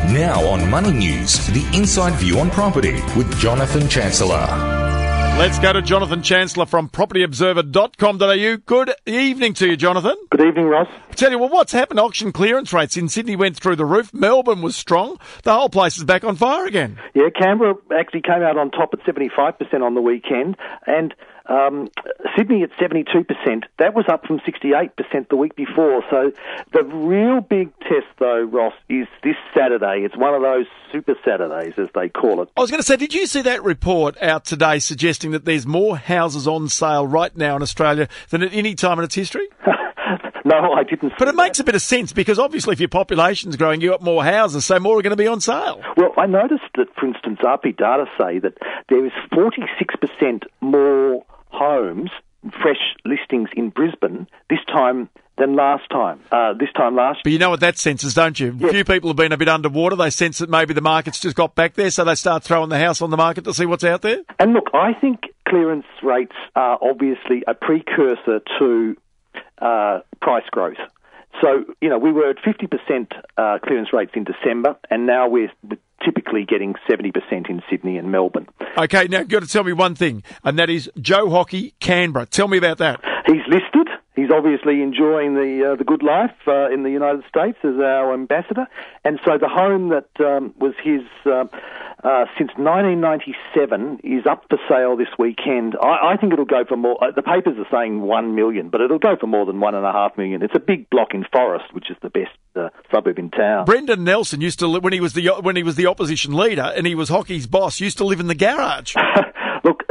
Now on Money News, the inside view on property with Jonathan Chancellor. Let's go to Jonathan Chancellor from propertyobserver.com.au. Good evening to you, Jonathan. Good evening, Ross. I tell you what's happened? Auction clearance rates in Sydney went through the roof. Melbourne was strong. The whole place is back on fire again. Yeah, Canberra actually came out on top at 75% on the weekend, and Sydney at 72%. That was up from 68% the week before. So the real big test, though, Ross, is this Saturday. It's one of those super Saturdays, as they call it. I was going to say, did you see that report out today suggesting that there's more houses on sale right now in Australia than at any time in its history? No, I didn't. But it makes a bit of sense because obviously if your population's growing, you've got more houses, so more are going to be on sale. Well, I noticed that, for instance, RP Data say that there is 46% more homes, fresh listings in Brisbane this time than last time. This time last year. But you know what that senses, don't you? Yes. A few people have been a bit underwater. They sense that maybe the market's just got back there, so they start throwing the house on the market to see what's out there. And look, I think clearance rates are obviously a precursor to price growth. So, you know, we were at 50% clearance rates in December, and now we're typically getting 70% in Sydney and Melbourne. Okay, now you've got to tell me one thing, and that is Joe Hockey, Canberra. Tell me about that. He's listed. He's obviously enjoying the good life in the United States as our ambassador. And so the home that was his since 1997 is up for sale this weekend. I think it'll go for more. The papers are saying 1 million, but it'll go for more than $1.5 million. It's a big block in Forest, which is the best suburb in town. Brendan Nelson used to live, when he was the opposition leader and he was Hockey's boss, used to live in the garage. Look,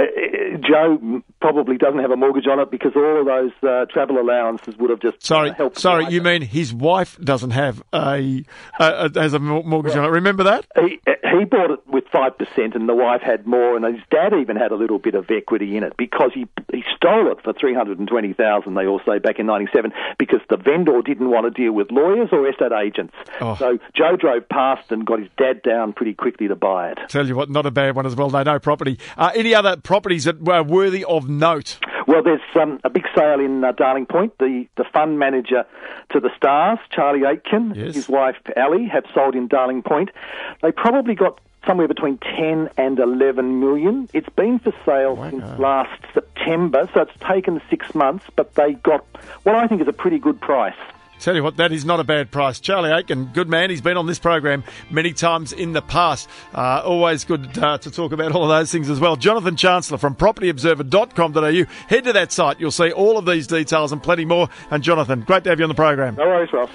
Joe probably doesn't have a mortgage on it because all of those travel allowances would have just helped. Sorry, you mean his wife doesn't have has a mortgage on it? Remember that? He bought it with 5%, and the wife had more, and his dad even had a little bit of equity in it because he stole it for $320,000. They all say back in '97 because the vendor didn't want to deal with lawyers or estate agents. Oh. So Joe drove past and got his dad down pretty quickly to buy it. Tell you what, not a bad one as well. No property. Any other properties that were worthy of note? Well, there's a big sale in Darling Point. The fund manager to the Stars, Charlie Aitken, his wife Ali, have sold in Darling Point. They probably got somewhere between 10 and 11 million. It's been for sale since last September, so it's taken 6 months, but they got what I think is a pretty good price. Tell you what, that is not a bad price. Charlie Aitken, good man. He's been on this program many times in the past. Always good to talk about all of those things as well. Jonathan Chancellor from propertyobserver.com.au. Head to that site. You'll see all of these details and plenty more. And Jonathan, great to have you on the program. No worries, Ross.